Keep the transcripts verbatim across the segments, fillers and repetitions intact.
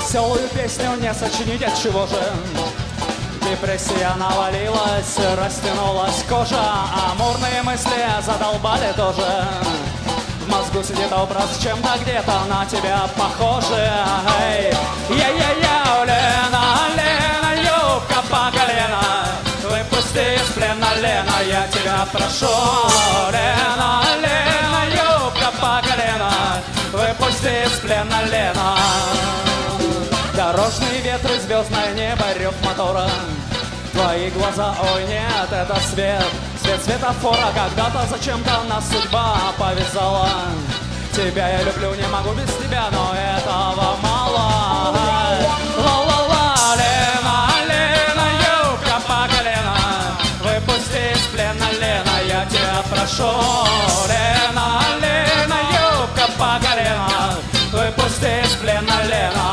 веселую песню не сочинить, от чего же? Депрессия навалилась, растянулась кожа, амурные мысли задолбали тоже. В мозгу сидит образ чем-то где-то на тебя похоже. Эй, я-я-я, Лена, Лена, юбка по колено, выпусти из плена, Лена, я тебя прошу. Лена, Лена, юбка по колено, выпусти из плена, Лена. Дорожные ветры, звездное небо, рев мотора. Твои глаза, ой нет, это свет, свет светофора. Когда-то зачем-то нас судьба повязала. Тебя я люблю, не могу без тебя, но этого мало. Ла-ла-ла, Лена, Лена, юбка по колено, выпусти из плена, Лена, я тебя прошу. Лена, Лена, юбка по колено, выпусти из плена, Лена.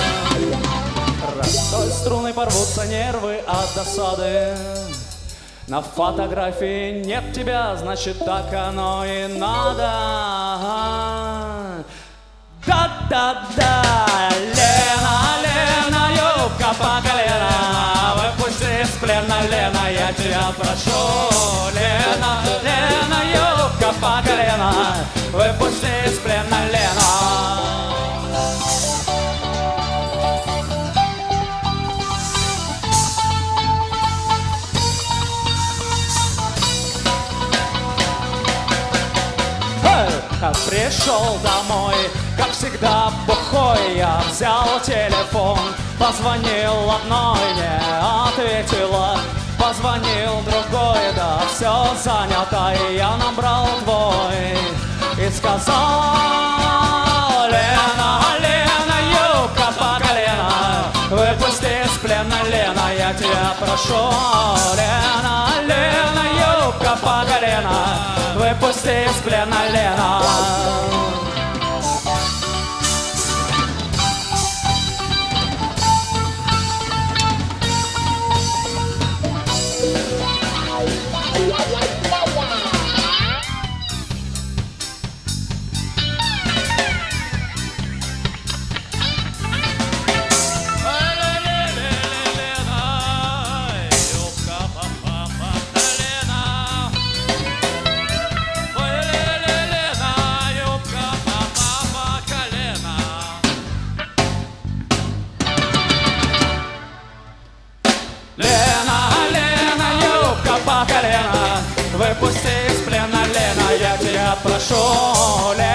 Растой струны, порвутся нервы от досады. На фотографии нет тебя, значит так оно и надо. Да-да-да, Лена, Лена, юбка по колено, выпусти из плена, Лена, я тебя прошу. Лена, Лена, юбка по колено, выпусти из плена, Лена. Пришел домой, как всегда бухой. Я взял телефон, позвонил одной, не ответила. Позвонил другой, да все занято. И я набрал твой и сказал: Лена, Лена, юбка по колено, выпусти из плена, Лена, я тебя прошу. Лена, Лена, юбка по колено, выпусти из плена, Лена. Выпусти из плена, Лена, я тебя прошу.